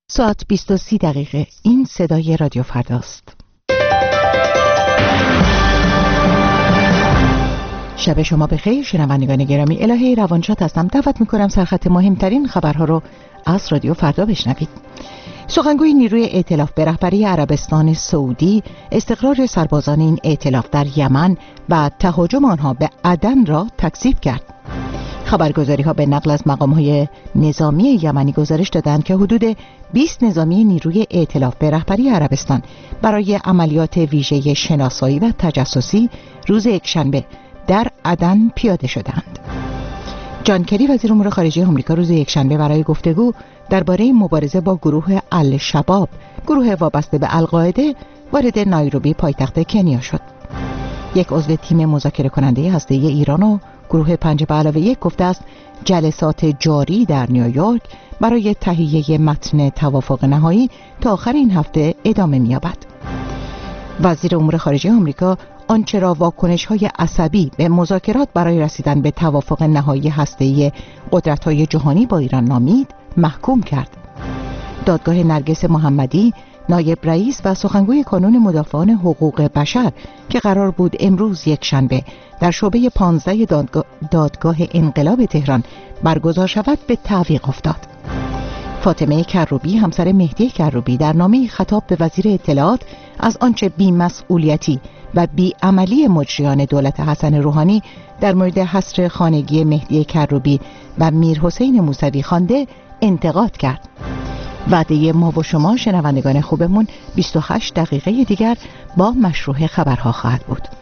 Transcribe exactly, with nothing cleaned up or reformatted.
ساعت بیست و سی دقیقه. این صدای رادیو فرداست. شب شما بخیر شنوندگان گرامی. الهه روانشاد هستم. دعوت میکنم سرخط مهمترین خبرها رو از رادیو فردا بشنوید. سخنگوی نیروی ائتلاف به رهبری عربستان سعودی استقرار سربازان این ائتلاف در یمن و تهاجم آنها به عدن را تکذیب کرد. خبرگزاری ها به نقل از مقام های نظامی یمنی گزارش دادند که حدود بیست نظامی نیروی ائتلاف به رهبری عربستان برای عملیات ویژه شناسایی و تجسسی روز یکشنبه در عدن پیاده شدند. جان کری وزیر امور خارجه آمریکا روز یکشنبه برای گفتگو درباره مبارزه با گروه الشباب، گروه وابسته به القاعده، وارد نایروبی پایتخت کنیا شد. یک عضو تیم مذاکره کننده هسته‌ای ایران و گروه پنج به علاوه یک گفته است جلسات جاری در نیویورک برای تهیه متن توافق نهایی تا آخر این هفته ادامه می‌یابد. وزیر امور خارجه آمریکا آنچه را واکنش‌های عصبی به مذاکرات برای رسیدن به توافق نهایی هسته‌ای قدرت‌های جهانی با ایران نامید، محکوم کرد. دادگاه نرگس محمدی، نایب رئیس و سخنگوی کانون مدافعان حقوق بشر که قرار بود امروز یکشنبه در شعبه پانزده دادگاه, دادگاه انقلاب تهران برگزار شود به تعویق افتاد. فاطمه کروبی همسر مهدی کروبی در نامه خطاب به وزیر اطلاعات از آنچه بی‌مسئولیتی و بی‌عملی مجریان دولت حسن روحانی در مورد حصر خانگی مهدی کروبی و میرحسین موسوی خوانده انتقاد کرد. وعده ما و شما شنوندگان خوبمون بیست و هشت دقیقه دیگر با مشروع خبرها خواهد بود.